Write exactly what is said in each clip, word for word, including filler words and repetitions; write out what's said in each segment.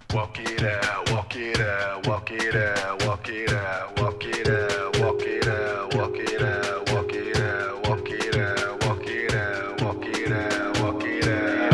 Walk it out, walk it out, walk it out, walk it out, walk it out, walk it out, walk it out, walk it out, walk it out, walk it out, walk it out, walk it out.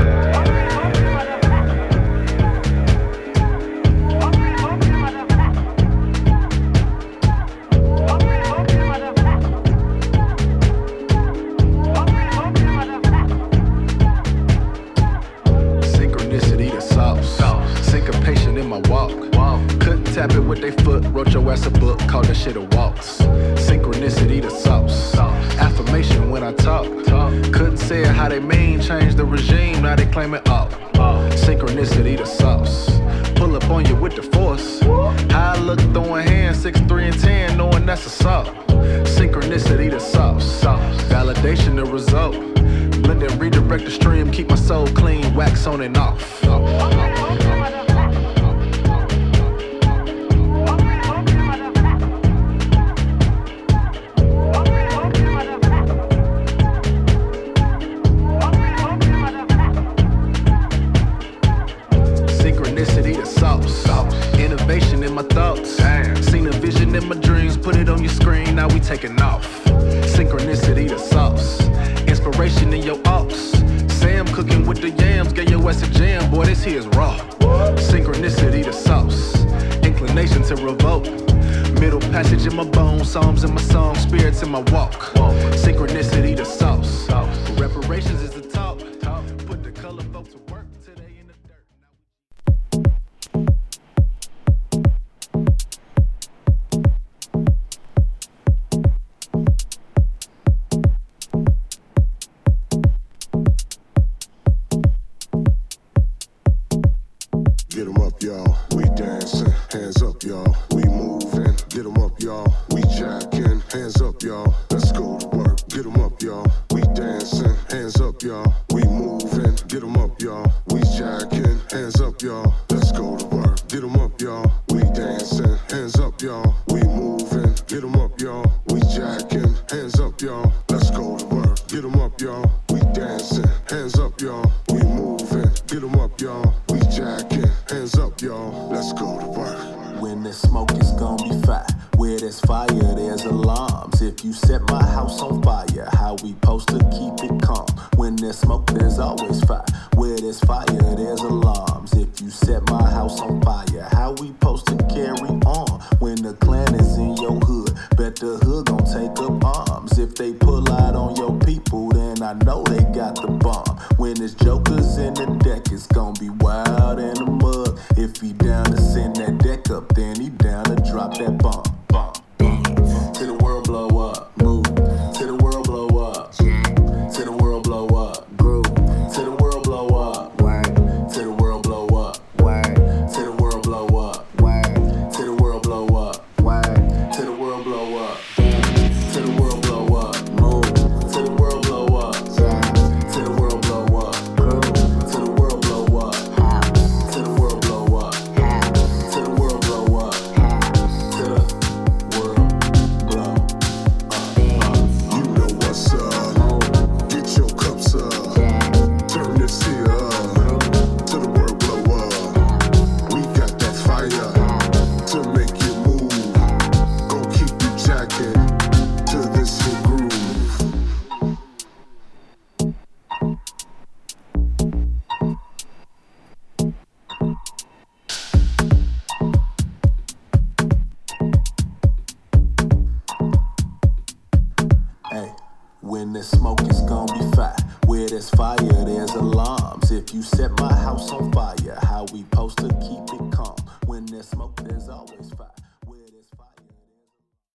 Synchronicity the sauce. Syncopation in my walk. Couldn't tap it with they foot. Wrote your ass a book, called that shit a waltz. Synchronicity the sauce. Affirmation when I talk. Couldn't say it how they mean. Change the regime, now they claim it all. Synchronicity the sauce. Pull up on you with the force. How I look throwing hands, six, three, and ten, knowing that's assault. Synchronicity the sauce. Validation the result. Blend and redirect the stream, keep my soul clean, wax on and off. Synchronicity the sauce. Innovation in my thoughts. Seen a vision in my dreams, put it on your screen, now we taking off. Synchronicity the sauce. Inspiration in your ops. Sam cooking with the yams, get your ass a jam, boy, this here is raw. Synchronicity the sauce. Inclination to revolt. Middle passage in my bones, psalms in my song, spirits in my walk. Synchronicity the sauce. Reparations is the talk. Put the color folk to work today in the dirt. Get 'em up, y'all. We dancing. Hands up, y'all. We moving. Get 'em up, y'all. We jacking. Hands up, y'all. Let's go to work. Get 'em up, y'all. We dancing. Hands up, y'all. We moving. Get 'em up, y'all. We jacking. Hands up, y'all. Let's go to work. Get 'em up, y'all. We dancing. Hands up, y'all. We moving. Get 'em up, y'all. We jacking. Hands up, y'all. Let's go to work. Get 'em up, y'all. We dancing. Hands up, y'all. We moving. Get 'em up, y'all. We jacking. Hands up, y'all. Let's go to work. When there's smoke, it's gonna be fire. Where there's fire, there's alarms. If you set my house on fire, how we supposed to keep it calm? When there's smoke, there's always fire. Where there's fire, there's alarms. If you set my house on fire, how we supposed to carry on? When the clan is in your hood, bet the hood gon' take up arms. If they pull out on your people, then I know they got the bomb. When there's jokers in the deck, it's gonna be wild in the mud. If he down to send that deck up, then he down to drop that bomb. Bomb. Till the world blow up. Move. Till the world blow up. Till the world blow up. Groove. Till the world blow up. Word. Till the world blow up. Word. Till the world blow up. Word. Till the world blow up. Word. Till the world blow up. Till the world blow up. Move. Till the world blow up. Till the world blow up. Groove. Till the world blow up. Till the world blow up. Till the world blow up. Till the world blow up. You know what's up. Get your cups up. Turn this here up. Till the world blow up. We got that fire to make you move. Gon' keep you jacking to this here groove. Hey, when there's smoke, it's gonna be fire. Where there's fire, there's alarms. If you set my house on fire, how we supposed to keep it calm? When there's smoke, there's always fire.